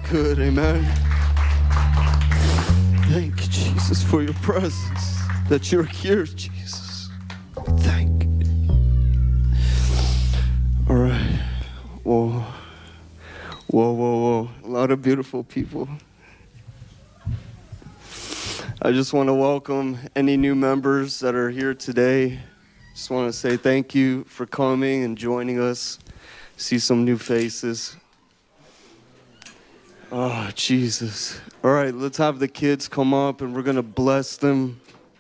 good, amen. Thank you, Jesus, for your presence, that you're here, Jesus. Thank you. All right. Whoa. A lot of beautiful people. I just want to welcome any new members that are here today. Just want to say thank you for coming and joining us. See some new faces. Oh, Jesus. All right, let's have the kids come up and we're going to bless them.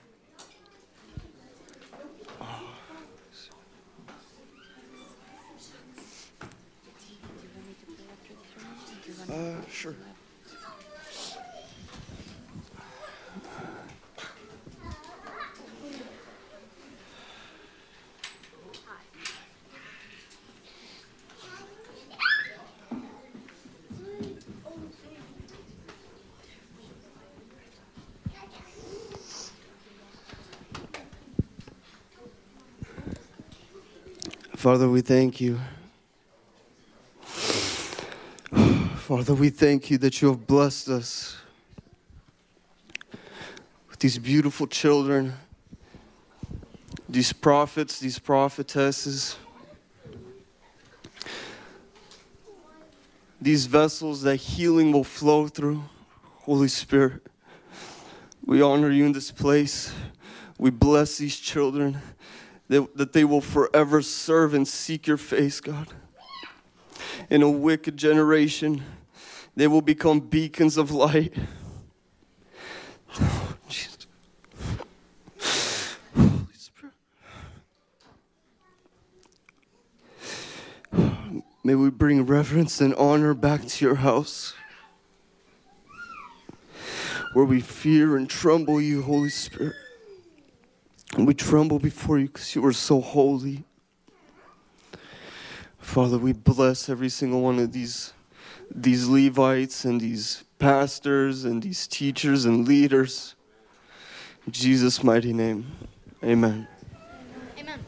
Sure. Father, we thank you. Father, we thank you that you have blessed us with these beautiful children, these prophets, these prophetesses, these vessels that healing will flow through. Holy Spirit, we honor you in this place. We bless these children, that they will forever serve and seek your face, God. In a wicked generation, they will become beacons of light. Oh, Jesus. Holy Spirit. May we bring reverence and honor back to your house, where we fear and tremble you, Holy Spirit. And we tremble before you because you are so holy. Father, we bless every single one of these Levites and these pastors and these teachers and leaders. In Jesus' mighty name, amen. Amen.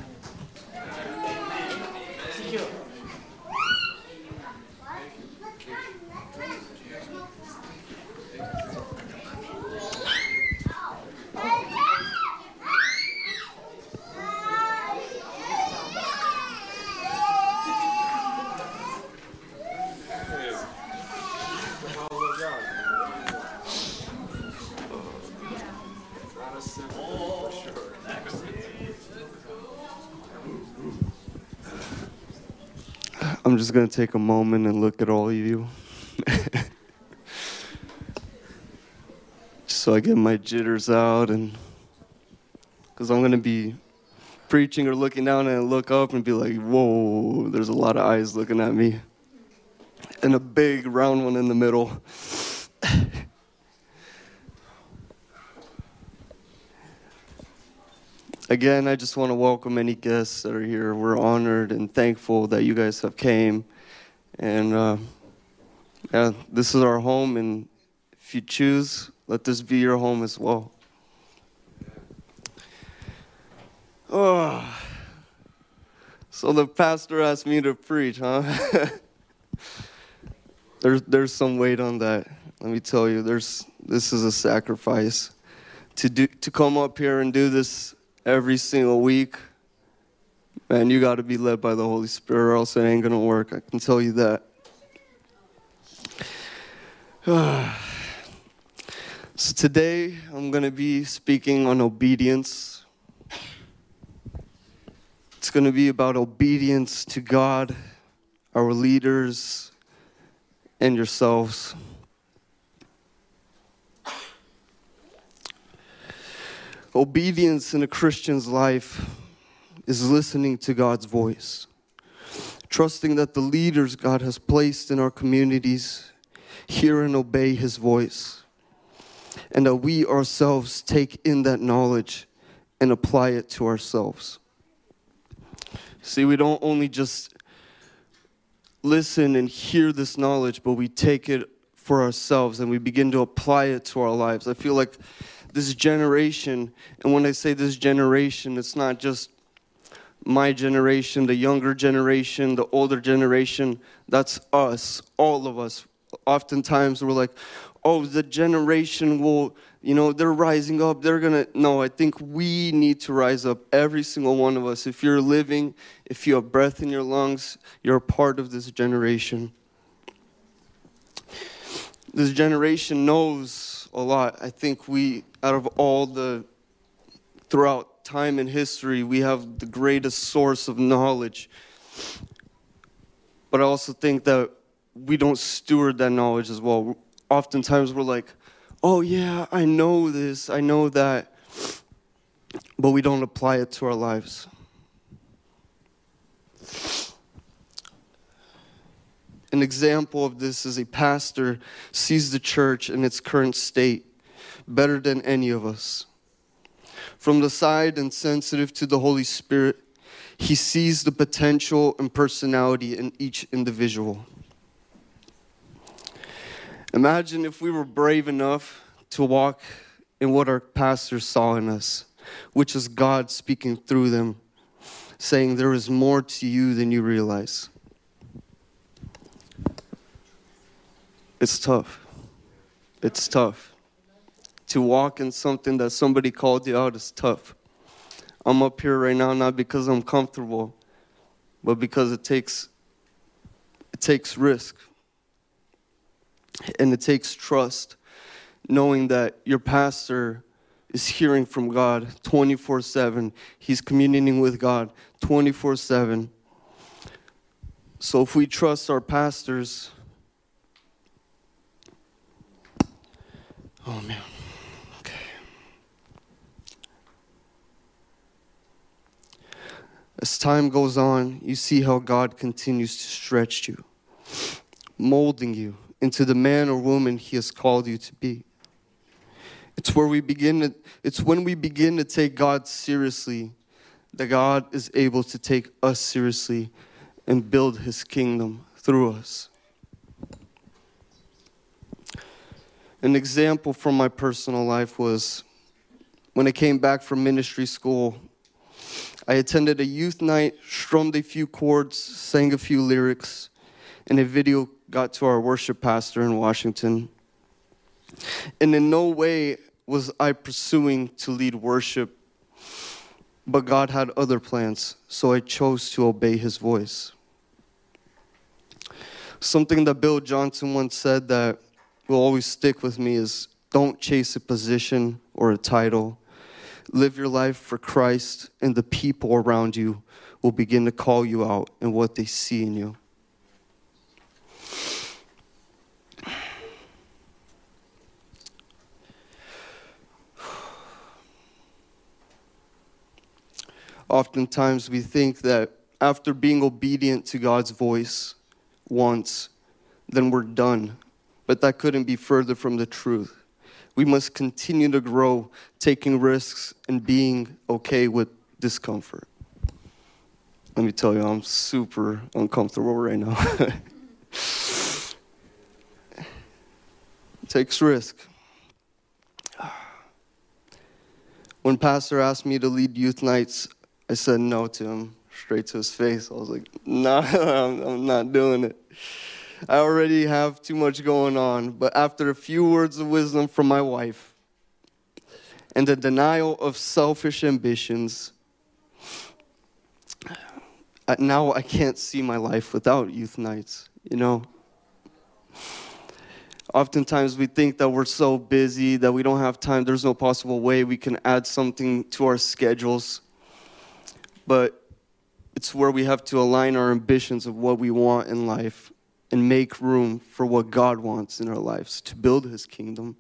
I'm just going to take a moment and look at all of you. So I get my jitters out, and because I'm going to be preaching or looking down and look up and be like, whoa, there's a lot of eyes looking at me. And a big round one in the middle. Again, I just want to welcome any guests that are here. We're honored and thankful that you guys have came. And yeah, this is our home, and if you choose, let this be your home as well. Oh, so the pastor asked me to preach, huh? There's some weight on that. Let me tell you, this is a sacrifice. To come up here and do this every single week, man, you got to be led by the Holy Spirit, or else it ain't going to work. I can tell you that. So today, I'm going to be speaking on obedience. It's going to be about obedience to God, our leaders, and yourselves. Obedience in a Christian's life is listening to God's voice, trusting that the leaders God has placed in our communities hear and obey His voice, and that we ourselves take in that knowledge and apply it to ourselves. See, we don't only just listen and hear this knowledge, but we take it for ourselves and we begin to apply it to our lives. I feel like this generation, and when I say this generation, it's not just my generation, the younger generation, the older generation. That's us, all of us. Oftentimes we're like, oh, the generation will, they're rising up. No, I think we need to rise up, every single one of us. If you're living, if you have breath in your lungs, you're a part of this generation. This generation knows a lot. I think out of throughout time and history, we have the greatest source of knowledge. But I also think that we don't steward that knowledge as well. Oftentimes we're like, oh yeah, I know this, I know that, but we don't apply it to our lives. An example of this is a pastor sees the church in its current state better than any of us. From the side and sensitive to the Holy Spirit, he sees the potential and personality in each individual. Imagine if we were brave enough to walk in what our pastor saw in us, which is God speaking through them, saying there is more to you than you realize. It's tough. It's tough. To walk in something that somebody called you out is tough. I'm up here right now not because I'm comfortable, but because it takes risk. And it takes trust, knowing that your pastor is hearing from God 24/7. He's communing with God 24/7. So if we trust our pastors, oh man, okay. As time goes on, you see how God continues to stretch you, molding you into the man or woman He has called you to be. It's when we begin to take God seriously that God is able to take us seriously and build His kingdom through us. An example from my personal life was when I came back from ministry school. I attended a youth night, strummed a few chords, sang a few lyrics, and a video got to our worship pastor in Washington. And in no way was I pursuing to lead worship, but God had other plans, so I chose to obey His voice. Something that Bill Johnson once said that will always stick with me is, don't chase a position or a title. Live your life for Christ, and the people around you will begin to call you out in what they see in you. Oftentimes we think that after being obedient to God's voice once, then we're done. But that couldn't be further from the truth. We must continue to grow, taking risks and being okay with discomfort. Let me tell you, I'm super uncomfortable right now. It takes risk. When Pastor asked me to lead youth nights, I said no to him, straight to his face. I was like, no, I'm not doing it. I already have too much going on. But after a few words of wisdom from my wife and the denial of selfish ambitions, now I can't see my life without youth nights, Oftentimes we think that we're so busy that we don't have time. There's no possible way we can add something to our schedules. But it's where we have to align our ambitions of what we want in life and make room for what God wants in our lives to build His kingdom.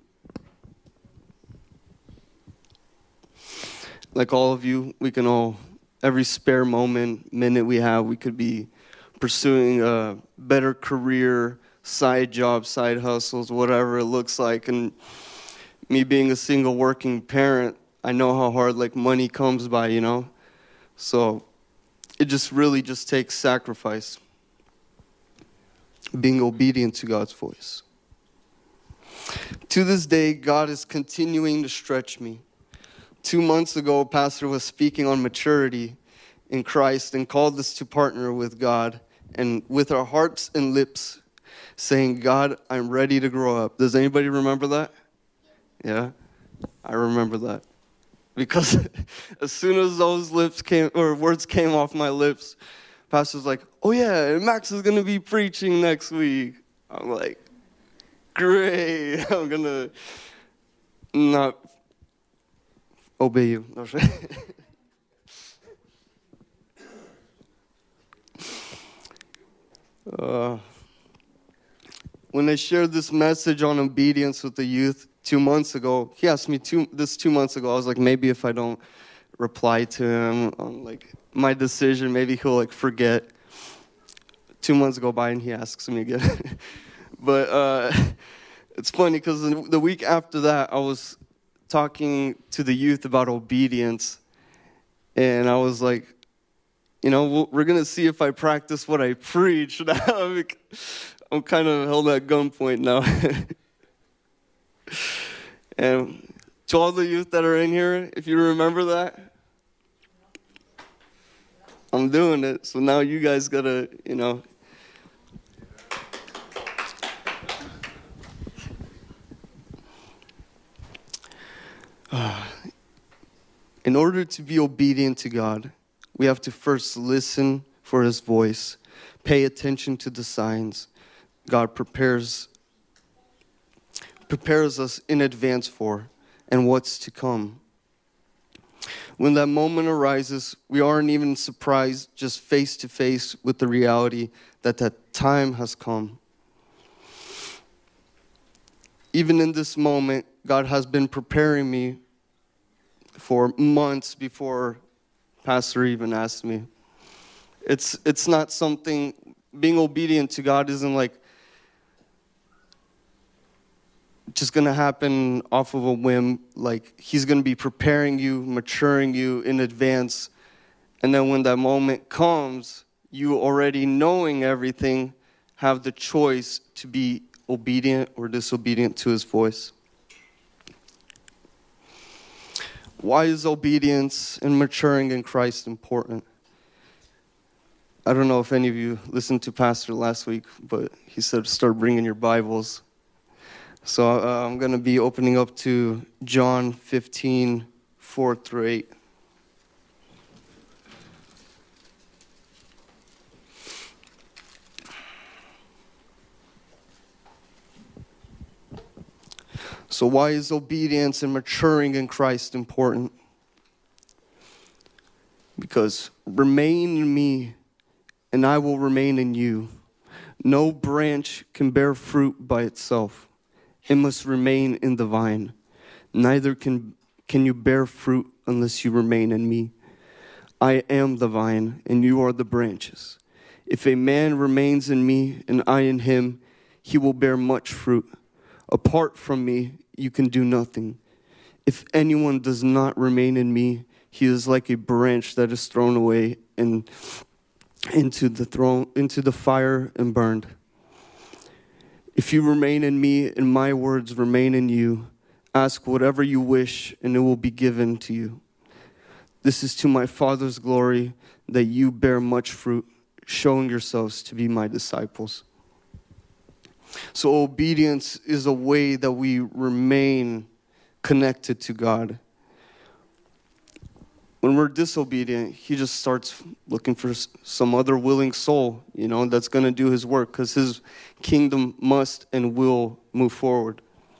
Like all of you, we can all, every spare minute we have, we could be pursuing a better career, side jobs, side hustles, whatever it looks like. And me being a single working parent, I know how hard money comes by, So it really takes sacrifice, being obedient to God's voice. To this day, God is continuing to stretch me. 2 months ago, a pastor was speaking on maturity in Christ and called us to partner with God and with our hearts and lips saying, God, I'm ready to grow up. Does anybody remember that? Yeah, I remember that. Because as soon as those words came off my lips, Pastor's like, oh yeah, Max is going to be preaching next week. I'm like, great. I'm going to not obey you. No, when I shared this message on obedience with the youth 2 months ago, he asked me 2 months ago, I was like, maybe if I don't reply to him on like my decision, maybe he'll like forget. 2 months go by and he asks me again. But it's funny because the week after that, I was talking to the youth about obedience, and I was like, you know, we're going to see if I practice what I preach. I'm kind of held at gunpoint now. And to all the youth that are in here, if you remember that, I'm doing it. So now you guys got to, you know. In order to be obedient to God, we have to first listen for his voice, pay attention to the signs God prepares us in advance for, and what's to come. When that moment arises, we aren't even surprised, just face to face with the reality that that time has come. Even in this moment, God has been preparing me for months before Pastor even asked me. It's not something, being obedient to God isn't like just going to happen off of a whim. Like he's going to be preparing you, maturing you in advance. And then when that moment comes, you already knowing everything, have the choice to be obedient or disobedient to his voice. Why is obedience and maturing in Christ important? I don't know if any of you listened to Pastor last week, but he said start bringing your Bibles. So I'm going to be opening up to John 15, 4 through 8. So why is obedience and maturing in Christ important? Because remain in me, and I will remain in you. No branch can bear fruit by itself. It must remain in the vine. Neither can you bear fruit unless you remain in me. I am the vine, and you are the branches. If a man remains in me, and I in him, he will bear much fruit. Apart from me, you can do nothing. If anyone does not remain in me, he is like a branch that is thrown away and into the fire and burned. If you remain in me and my words remain in you, ask whatever you wish and it will be given to you. This is to my Father's glory that you bear much fruit, showing yourselves to be my disciples. So obedience is a way that we remain connected to God. When we're disobedient, he just starts looking for some other willing soul, that's going to do his work, because his kingdom must and will move forward.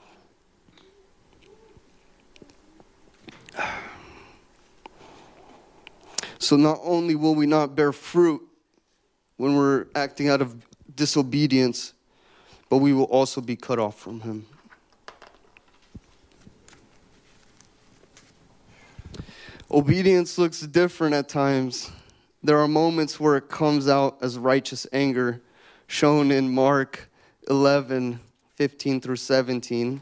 So not only will we not bear fruit when we're acting out of disobedience, but we will also be cut off from him. Obedience looks different at times. There are moments where it comes out as righteous anger, shown in Mark 11, 15 through 17.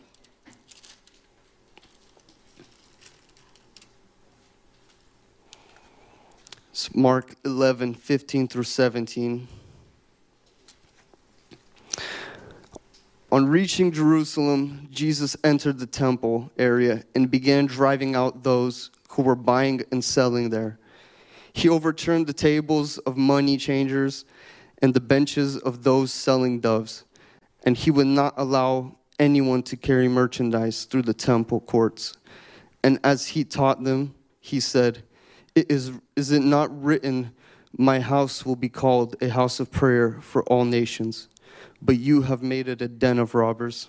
It's Mark 11, 15 through 17. On reaching Jerusalem, Jesus entered the temple area and began driving out those who were buying and selling there. He overturned the tables of money changers and the benches of those selling doves. and he would not allow anyone to carry merchandise through the temple courts. And as he taught them, he said, Is it not written, my house will be called a house of prayer for all nations, but you have made it a den of robbers?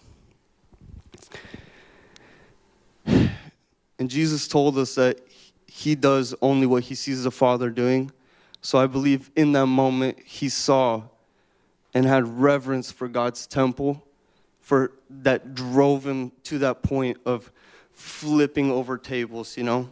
And Jesus told us that he does only what he sees the Father doing. So I believe in that moment he saw and had reverence for God's temple, for that drove him to that point of flipping over tables, you know.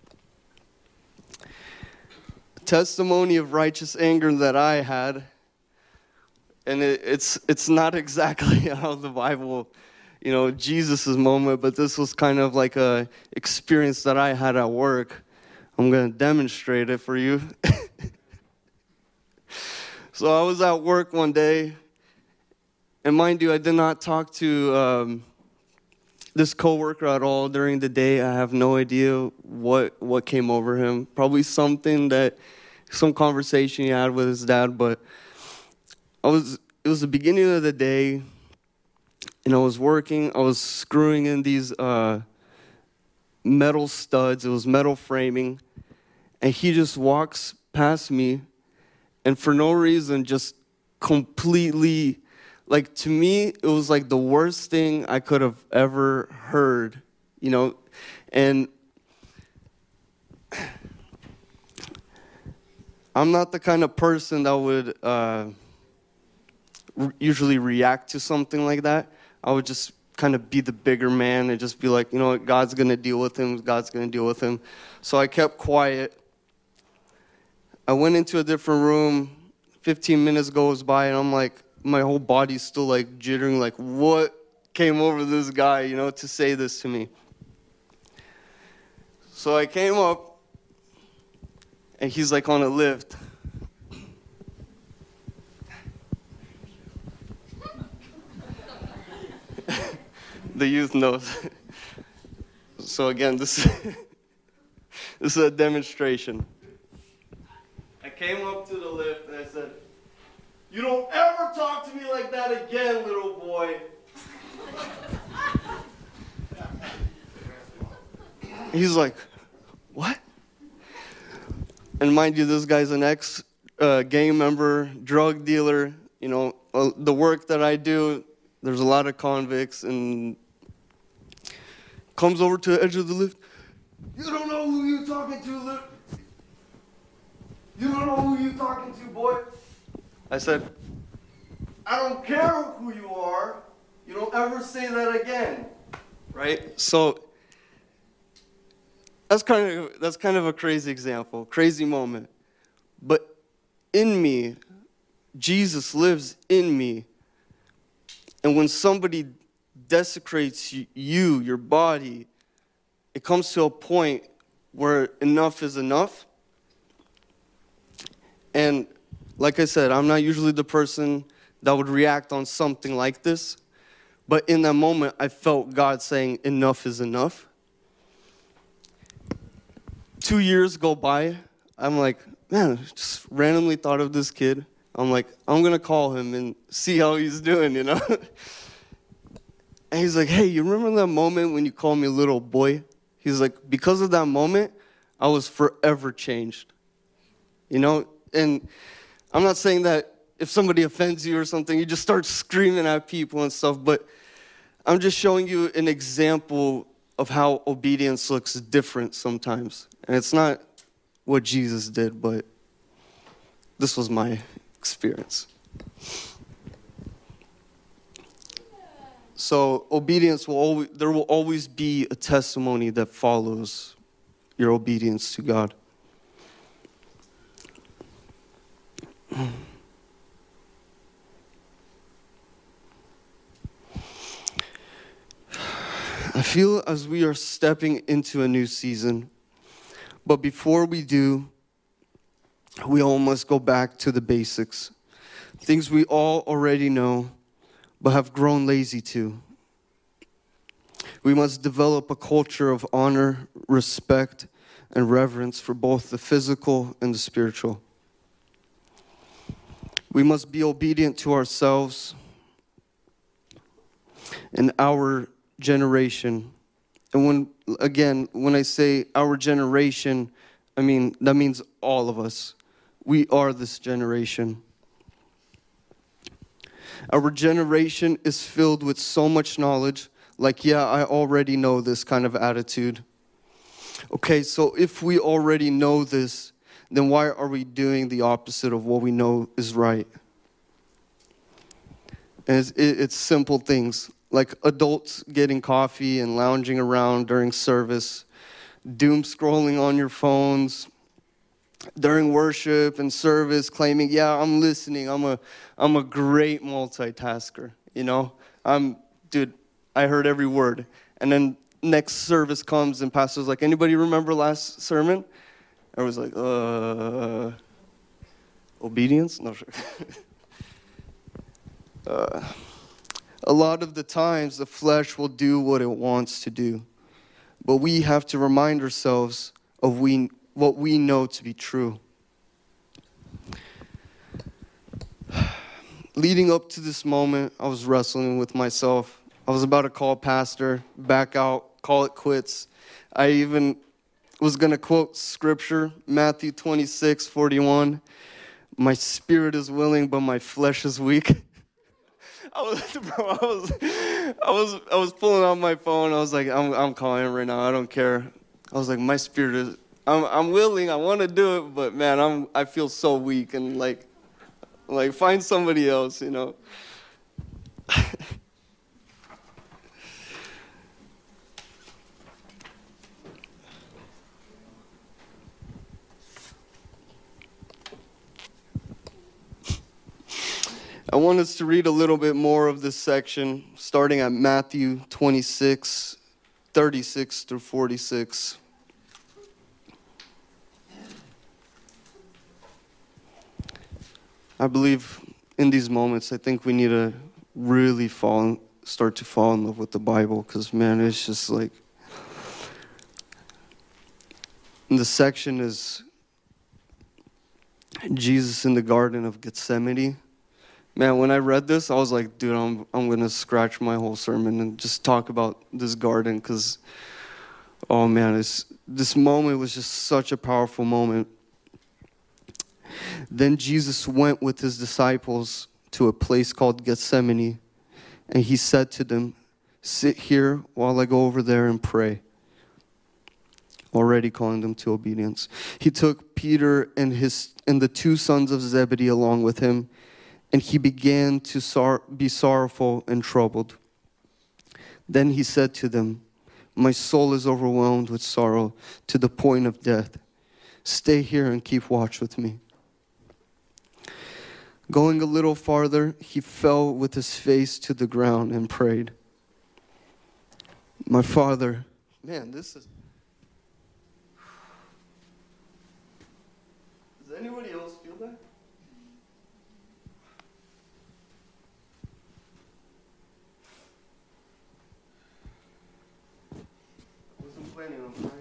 Testimony of righteous anger that I had, and it's not exactly how the Bible, you know, Jesus' moment, but this was kind of like a experience that I had at work. I'm going to demonstrate it for you. So I was at work one day, and mind you, I did not talk to this coworker at all during the day. I have no idea what came over him. Probably some conversation he had with his dad, but it was the beginning of the day, and I was working. I was screwing in these metal studs. It was metal framing, and he just walks past me, and for no reason, just completely, like, to me, it was like the worst thing I could have ever heard, you know, and I'm not the kind of person that would usually react to something like that. I would just kind of be the bigger man and just be like, you know what, God's going to deal with him. God's going to deal with him. So I kept quiet. I went into a different room. 15 minutes goes by, and I'm like, my whole body's still like jittering, like, what came over this guy, you know, to say this to me? So I came up, and he's like on a lift. The youth knows. So again, this is a demonstration. I came up to the lift and I said, "You don't ever talk to me like that again, little boy." He's like, "What?" And mind you, this guy's an ex-gang member, drug dealer. You know, the work that I do, there's a lot of convicts, and comes over to the edge of the lift. "You don't know who you're talking to, You don't know who you're talking to, boy." I said, "I don't care who you are. You don't ever say that again." Right? So that's kind of a crazy example, crazy moment. But in me, Jesus lives in me. And when somebody desecrates you, your body, it comes to a point where enough is enough. And like I said, I'm not usually the person that would react on something like this. But in that moment, I felt God saying, enough is enough. 2 years go by. I'm like, man, just randomly thought of this kid. I'm like, I'm going to call him and see how he's doing, you know. And he's like, "Hey, you remember that moment when you called me little boy?" He's like, because of that moment, I was forever changed. You know, and I'm not saying that if somebody offends you or something, you just start screaming at people and stuff, but I'm just showing you an example of how obedience looks different sometimes. And it's not what Jesus did, but this was my experience. So obedience there will always be a testimony that follows your obedience to God. I feel as we are stepping into a new season, but before we do, we all must go back to the basics. Things we all already know, but have grown lazy to. We must develop a culture of honor, respect, and reverence for both the physical and the spiritual. We must be obedient to ourselves. in our generation. And when I say our generation, I mean, that means all of us. We are this generation. Our generation is filled with so much knowledge, like, yeah, I already know this kind of attitude. Okay, so if we already know this, then why are we doing the opposite of what we know is right? And it's simple things, like adults getting coffee and lounging around during service, doom scrolling on your phones during worship and service, claiming, yeah, I'm listening, I'm a great multitasker, you know? I heard every word. And then next service comes and pastor's like, anybody remember last sermon? I was like, obedience? No, sure. A lot of the times the flesh will do what it wants to do. But we have to remind ourselves of what we know to be true. Leading up to this moment, I was wrestling with myself. I was about to call pastor, back out, call it quits. I even was going to quote scripture, Matthew 26:41. My spirit is willing, but my flesh is weak. I was pulling out my phone. I was like, I'm calling him right now. I don't care. I was like, my spirit is, I'm willing. I want to do it, but man, I feel so weak, and like find somebody else, you know. I want us to read a little bit more of this section, starting at Matthew 26, 36 through 46. I believe in these moments, I think we need to really start to fall in love with the Bible, because, man, it's just like, the section is Jesus in the Garden of Gethsemane. Man, when I read this, I was like, dude, I'm going to scratch my whole sermon and just talk about this garden, because, oh man, this moment was just such a powerful moment. Then Jesus went with his disciples to a place called Gethsemane, and he said to them, sit here while I go over there and pray. Already calling them to obedience. He took Peter and the two sons of Zebedee along with him, and he began to be sorrowful and troubled. Then he said to them, my soul is overwhelmed with sorrow to the point of death. Stay here and keep watch with me. Going a little farther, he fell with his face to the ground and prayed. My Father, man, this is... Does anybody else feel that? I wasn't planning on crying.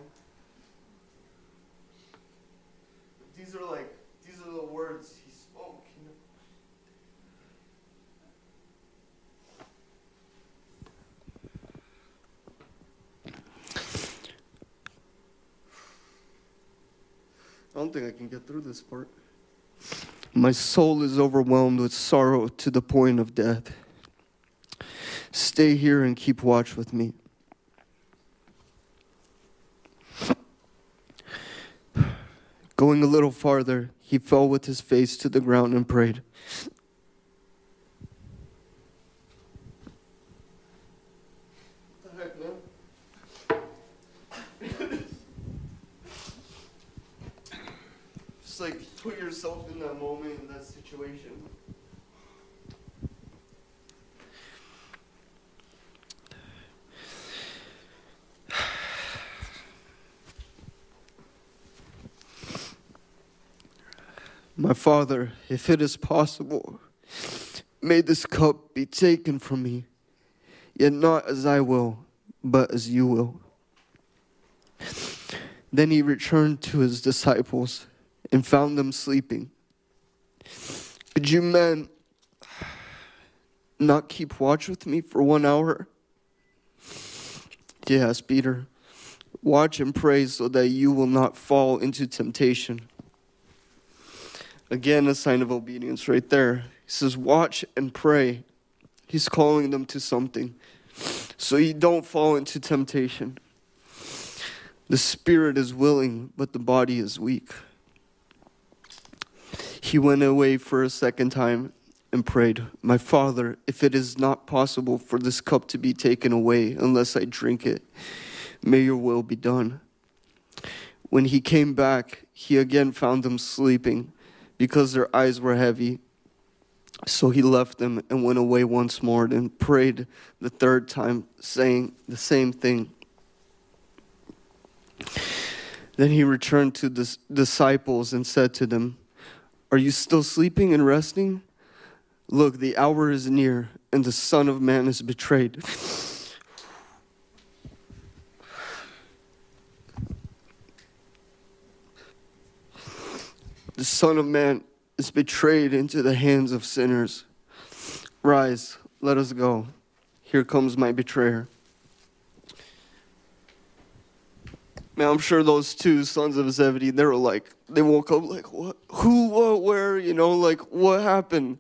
These are the words he spoke, you know. I don't think I can get through this part. My soul is overwhelmed with sorrow to the point of death. Stay here and keep watch with me. Going a little farther, he fell with his face to the ground and prayed. What the heck, man? Just like put yourself in that moment, in that situation. My Father, if it is possible, may this cup be taken from me, yet not as I will, but as you will. Then he returned to his disciples and found them sleeping. Could you men not keep watch with me for 1 hour? Yes, Peter. Watch and pray so that you will not fall into temptation. Again, a sign of obedience right there. He says, watch and pray. He's calling them to something. So you don't fall into temptation. The spirit is willing, but the body is weak. He went away for a second time and prayed, my Father, if it is not possible for this cup to be taken away unless I drink it, may your will be done. When he came back, he again found them sleeping because their eyes were heavy. So he left them and went away once more and prayed the third time, saying the same thing. Then he returned to the disciples and said to them, are you still sleeping and resting? Look, the hour is near, and the Son of Man is betrayed. The Son of Man is betrayed into the hands of sinners. Rise, let us go. Here comes my betrayer. Man, I'm sure those two sons of Zebedee, they woke up like, what? Who, what, where, like, what happened?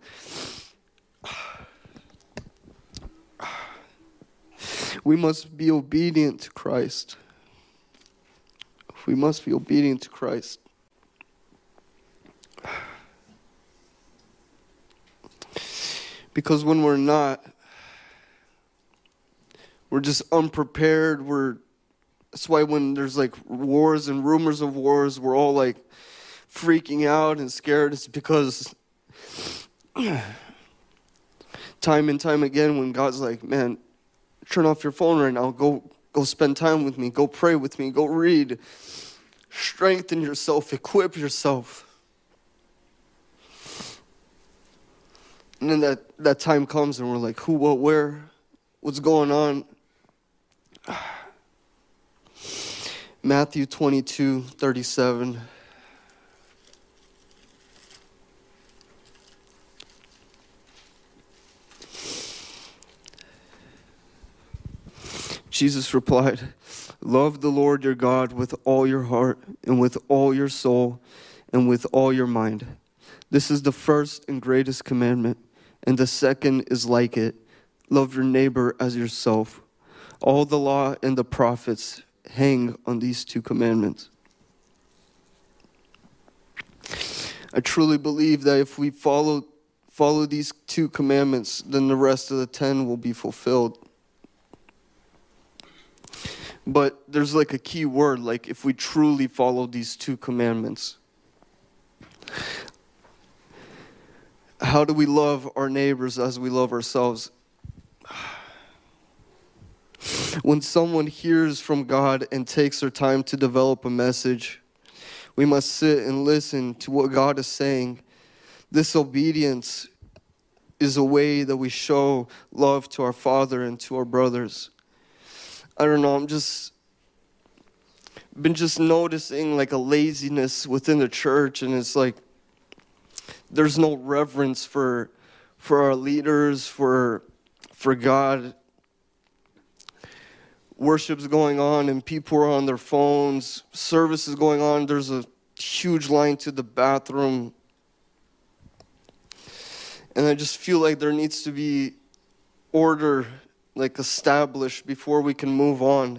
We must be obedient to Christ. We must be obedient to Christ. Because when we're not, we're just unprepared. That's why when there's like wars and rumors of wars, we're all like freaking out and scared. It's because time and time again when God's like, man, turn off your phone right now. Go spend time with me. Go pray with me. Go read. Strengthen yourself. Equip yourself. And then that time comes and we're like, who, what, where, what's going on? Matthew 22:37. Jesus replied, love the Lord your God with all your heart and with all your soul and with all your mind. This is the first and greatest commandment. And the second is like it. Love your neighbor as yourself. All the law and the prophets hang on these two commandments. I truly believe that if we follow these two commandments, then the rest of the 10 will be fulfilled. But there's like a key word, like if we truly follow these two commandments. How do we love our neighbors as we love ourselves? When someone hears from God and takes their time to develop a message, we must sit and listen to what God is saying. This obedience is a way that we show love to our Father and to our brothers. I don't know, been noticing like a laziness within the church, and it's like there's no reverence for our leaders, for God. Worship's going on and people are on their phones. Service is going on. There's a huge line to the bathroom. And I just feel like there needs to be order, like established before we can move on.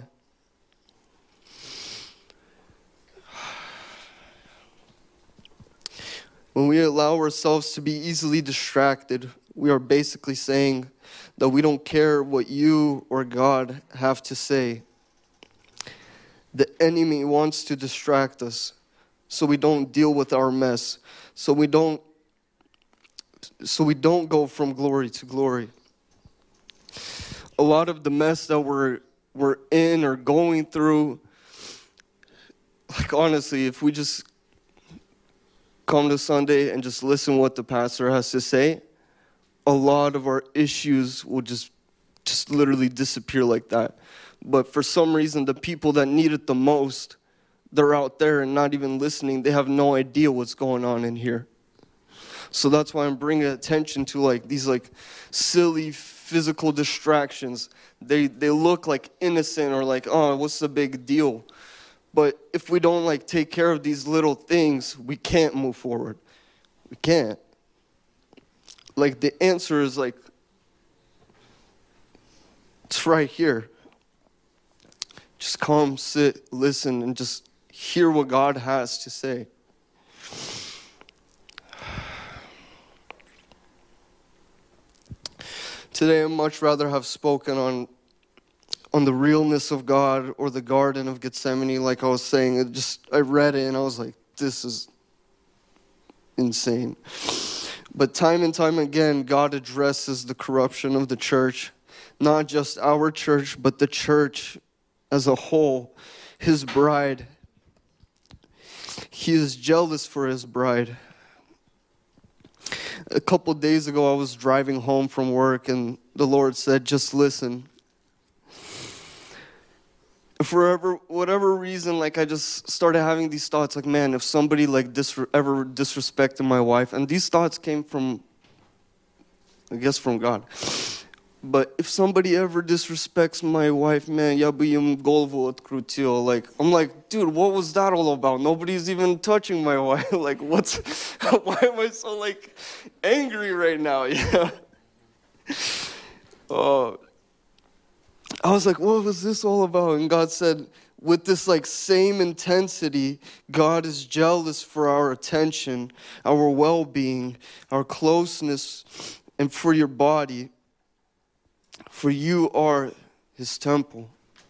When we allow ourselves to be easily distracted, we are basically saying that we don't care what you or God have to say. The enemy wants to distract us so we don't deal with our mess, so we don't go from glory to glory. A lot of the mess that we're in or going through, like honestly, if we just come to Sunday and just listen what the pastor has to say, a lot of our issues will just literally disappear like that. But for some reason, the people that need it the most, they're out there and not even listening. They have no idea what's going on in here. So that's why I'm bringing attention to like these like silly physical distractions. They look like innocent or like, oh, what's the big deal? But if we don't like take care of these little things, we can't move forward. We can't. Like the answer is like, it's right here. Just come, sit, listen, and just hear what God has to say. Today, I'd much rather have spoken on the realness of God or the Garden of Gethsemane, like I was saying. I read it and I was like, this is insane. But time and time again, God addresses the corruption of the church, not just our church, but the church as a whole, his bride. He is jealous for his bride. A couple days ago, I was driving home from work, and the Lord said, just listen. For whatever reason, like I just started having these thoughts, like, man, if somebody like ever disrespected my wife, and these thoughts came from, I guess, from God. But if somebody ever disrespects my wife, man, я бы им голову открутил. Like, I'm like, dude, what was that all about? Nobody's even touching my wife. Like, why am I so, like, angry right now? Yeah. I was like, what was this all about? And God said, with this, like, same intensity, God is jealous for our attention, our well-being, our closeness, and for your body. For you are his temple.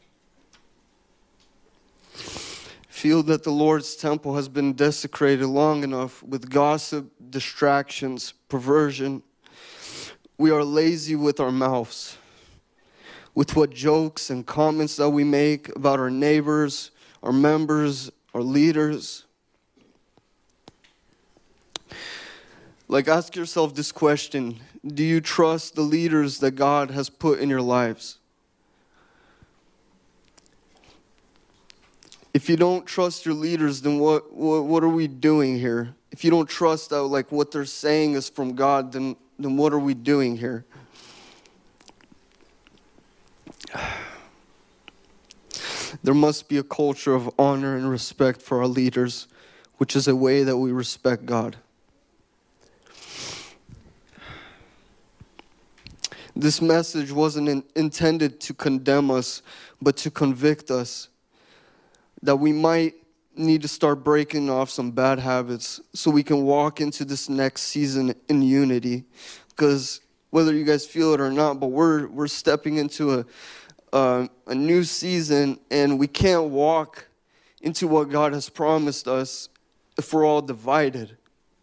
Feel that the Lord's temple has been desecrated long enough with gossip, distractions, perversion. We are lazy with our mouths, with what jokes and comments that we make about our neighbors, our members, our leaders. Like, ask yourself this question. Do you trust the leaders that God has put in your lives? If you don't trust your leaders, then what are we doing here? If you don't trust that, like, what they're saying is from God, then what are we doing here? There must be a culture of honor and respect for our leaders, which is a way that we respect God. This message wasn't intended to condemn us, but to convict us that we might need to start breaking off some bad habits so we can walk into this next season in unity. Because whether you guys feel it or not, but we're stepping into a new season, and we can't walk into what God has promised us if we're all divided.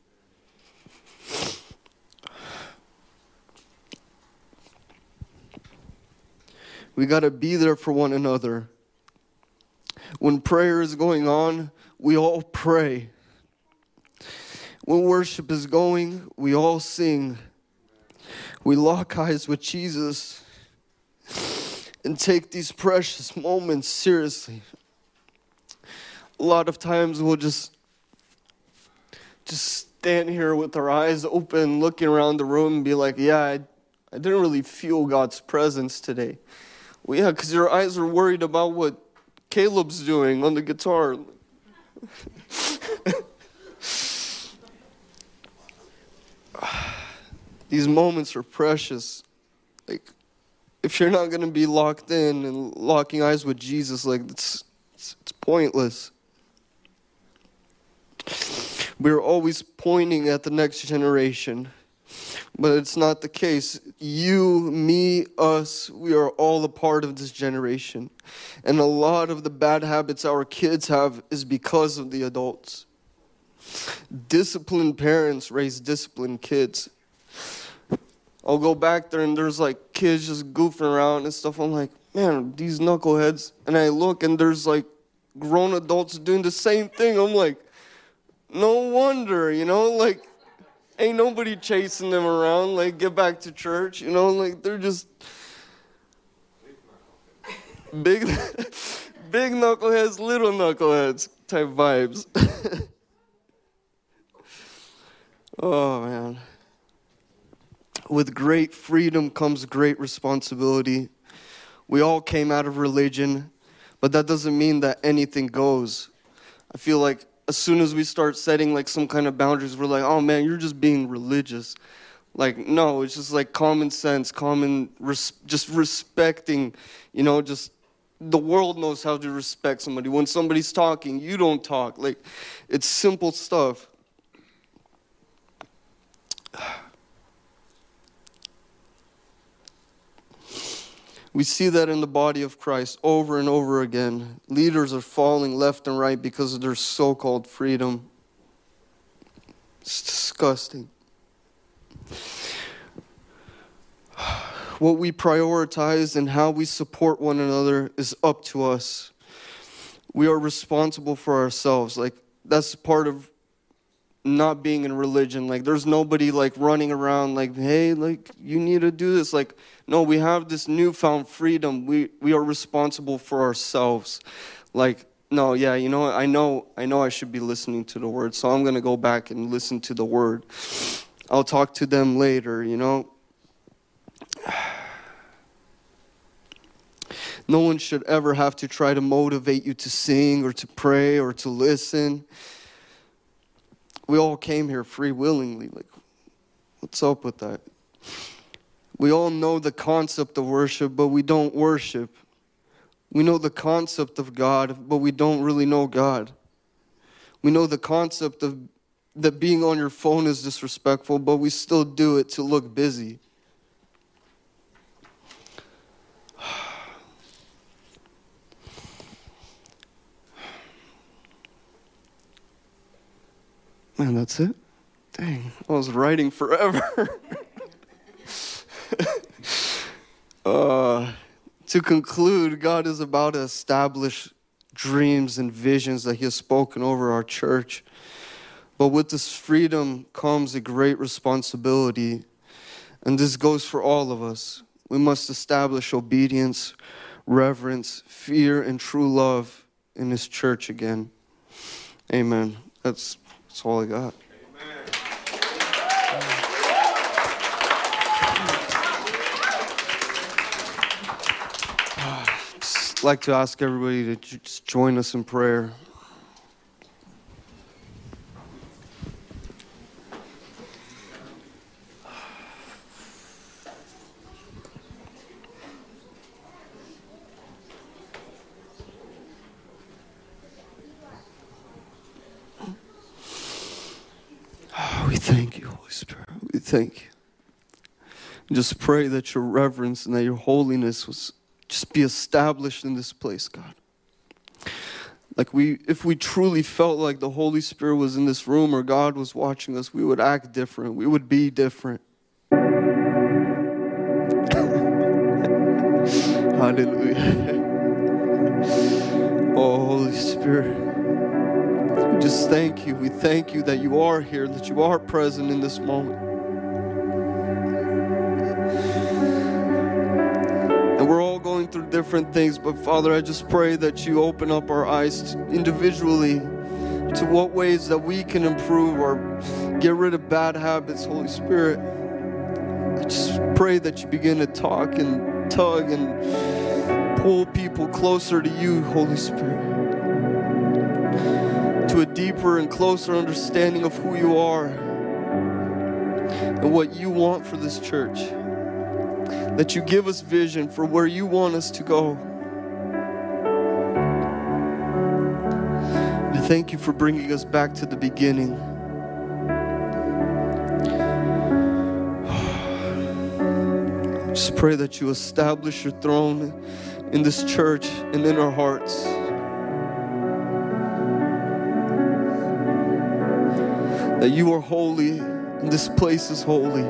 We got to be there for one another. When prayer is going on, we all pray. When worship is going, we all sing. We lock eyes with Jesus and take these precious moments seriously. A lot of times we'll just stand here with our eyes open, looking around the room and be like, yeah, I didn't really feel God's presence today. Well, yeah, because your eyes are worried about what Caleb's doing on the guitar. These moments are precious. Like, if you're not going to be locked in and locking eyes with Jesus, like, it's pointless. We're always pointing at the next generation. But it's not the case. You, me, us, we are all a part of this generation. And a lot of the bad habits our kids have is because of the adults. Disciplined parents raise disciplined kids. I'll go back there and there's like kids just goofing around and stuff. I'm like, man, these knuckleheads. And I look and there's like grown adults doing the same thing. I'm like, no wonder, like, ain't nobody chasing them around, like, get back to church, like, they're just big knuckleheads, little knuckleheads type vibes. Oh, man. With great freedom comes great responsibility. We all came out of religion, but that doesn't mean that anything goes. I feel like as soon as we start setting like some kind of boundaries, we're like, oh man, you're just being religious. Like, no, it's just like common sense, just respecting, just the world knows how to respect somebody. When somebody's talking, you don't talk. Like, it's simple stuff. We see that in the body of Christ over and over again. Leaders are falling left and right because of their so-called freedom. It's disgusting. What we prioritize and how we support one another is up to us. We are responsible for ourselves. Like, that's part of not being in religion. Like, there's nobody like running around like, hey, like, you need to do this. Like, no, we have this newfound freedom. We are responsible for ourselves. Like, no, yeah, you know what? I know I should be listening to the word, so I'm going to go back and listen to the word. I'll talk to them later, No one should ever have to try to motivate you to sing or to pray or to listen. We all came here free willingly. Like, what's up with that? We all know the concept of worship, but we don't worship. We know the concept of God, but we don't really know God. We know the concept of that being on your phone is disrespectful, but we still do it to look busy. Man, that's it? Dang, I was writing forever. To conclude, God is about to establish dreams and visions that He has spoken over our church. But with this freedom comes a great responsibility. And this goes for all of us. We must establish obedience, reverence, fear, and true love in His church again. Amen. That's all I got. I'd like to ask everybody to just join us in prayer. We thank you, Holy Spirit. We thank you. Just pray that your reverence and that your holiness was just be established in this place, God. Like if we truly felt like the Holy Spirit was in this room or God was watching us, we would act different. We would be different. Hallelujah. Oh, Holy Spirit. We just thank you. We thank you that you are here, that you are present in this moment. And we're all going through different things, but Father, I just pray that you open up our eyes individually to what ways that we can improve or get rid of bad habits, Holy Spirit. I just pray that you begin to talk and tug and pull people closer to you, Holy Spirit, to a deeper and closer understanding of who you are and what you want for this church. That you give us vision for where you want us to go. I thank you for bringing us back to the beginning. Just pray that you establish your throne in this church and in our hearts. That you are holy and this place is holy.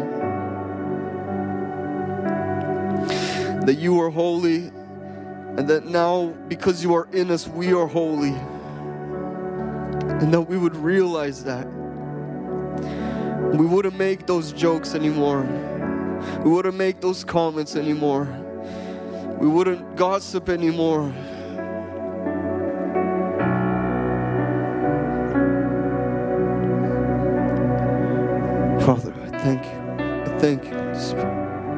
That you are holy, and that now, because you are in us, we are holy. And that we would realize that. We wouldn't make those jokes anymore. We wouldn't make those comments anymore. We wouldn't gossip anymore. thank you. I thank you, Holy Spirit.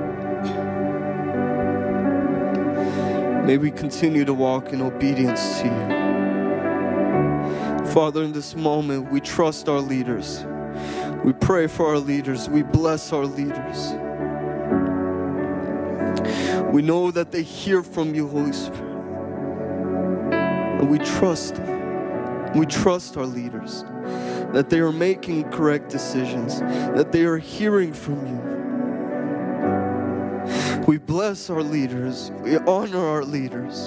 May we continue to walk in obedience to you. Father, in this moment, we trust our leaders. We pray for our leaders. We bless our leaders. We know that they hear from you, Holy Spirit. And we trust them. We trust our leaders, that they are making correct decisions, that they are hearing from you. We bless our leaders. We honor our leaders.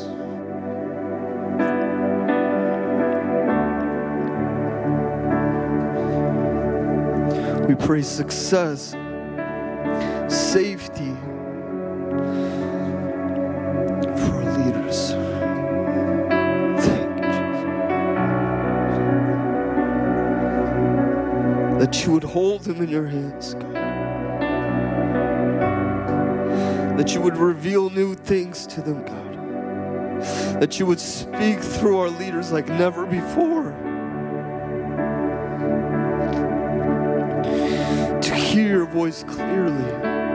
We pray success, safety for our leaders. Thank you, Jesus. That you would hold them in your hands, God. That you would reveal new things to them, God. That you would speak through our leaders like never before. To hear your voice clearly.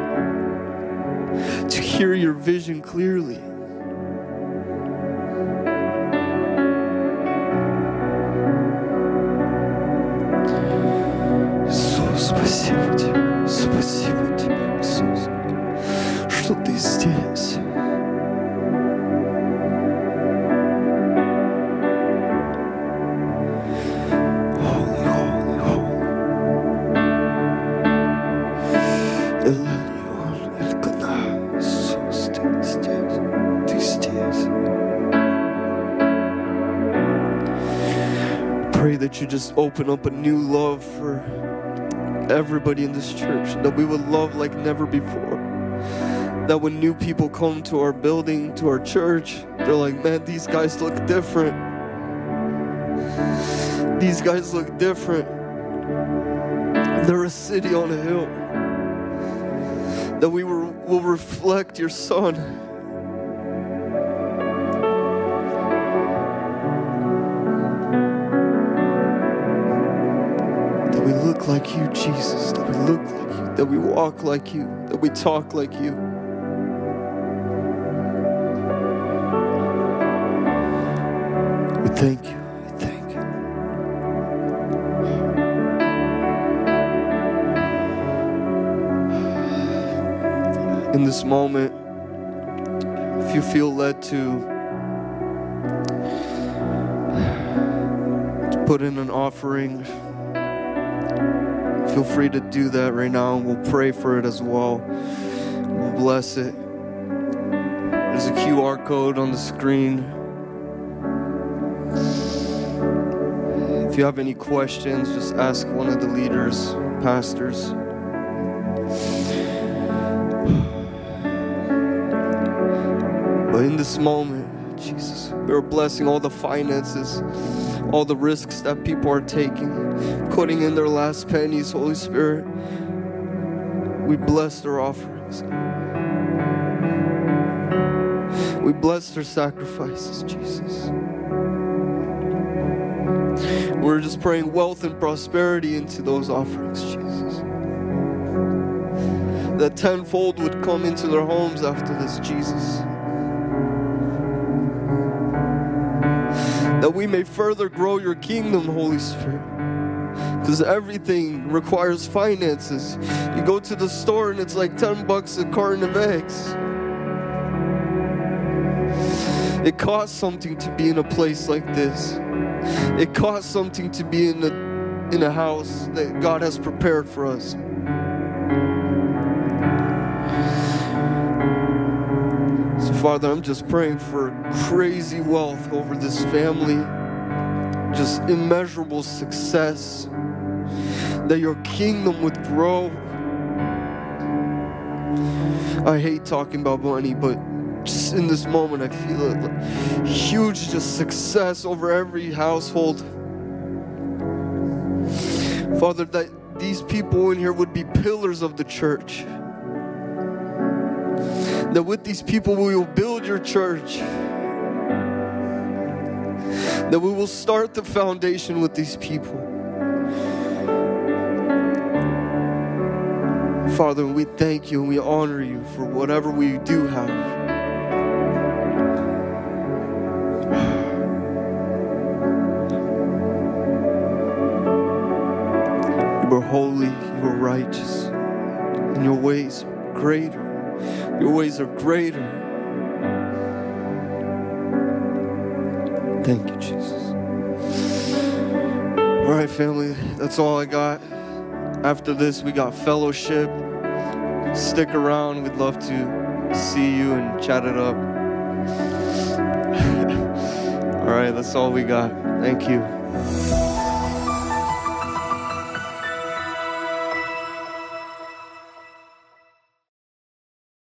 To hear your vision clearly. Спасибо тебе, Иисус, что ты здесь. Holy, holy, holy. El Elyon, El Kadai, Иисус, ты здесь, ты здесь. Pray that you just open up a new love for everybody in this church, that we would love like never before. That when new people come to our building, to our church, they're like, man, these guys look different. These guys look different. They're a city on a hill. That we will reflect your Son. That we look like you, Jesus. That we look like you. That we walk like you. That we talk like you. We thank you. We thank you. In this moment, if you feel led to put in an offering, feel free to do that right now, and we'll pray for it as well. We'll bless it. There's a QR code on the screen. If you have any questions, just ask one of the leaders, pastors. But in this moment, Jesus, we are blessing all the finances, all the risks that people are taking, putting in their last pennies, Holy Spirit. We bless their offerings. We bless their sacrifices, Jesus. We're just praying wealth and prosperity into those offerings, Jesus. That tenfold would come into their homes after this, Jesus. That we may further grow your kingdom, Holy Spirit. Because everything requires finances. You go to the store and it's like $10 a carton of eggs. It costs something to be in a place like this. It costs something to be in a house that God has prepared for us. So Father, I'm just praying for crazy wealth over this family. Just immeasurable success. That your kingdom would grow. I hate talking about money, but just in this moment, I feel it. Like huge just success over every household. Father, that these people in here would be pillars of the church. That with these people we will build your church. That we will start the foundation with these people. Father, we thank you and we honor you for whatever we do have. You are holy, you are righteous, and your ways are greater. Your ways are greater. Thank you, Jesus. All right, family, that's all I got. After this, we got fellowship. Stick around. We'd love to see you and chat it up. All right, that's all we got. Thank you.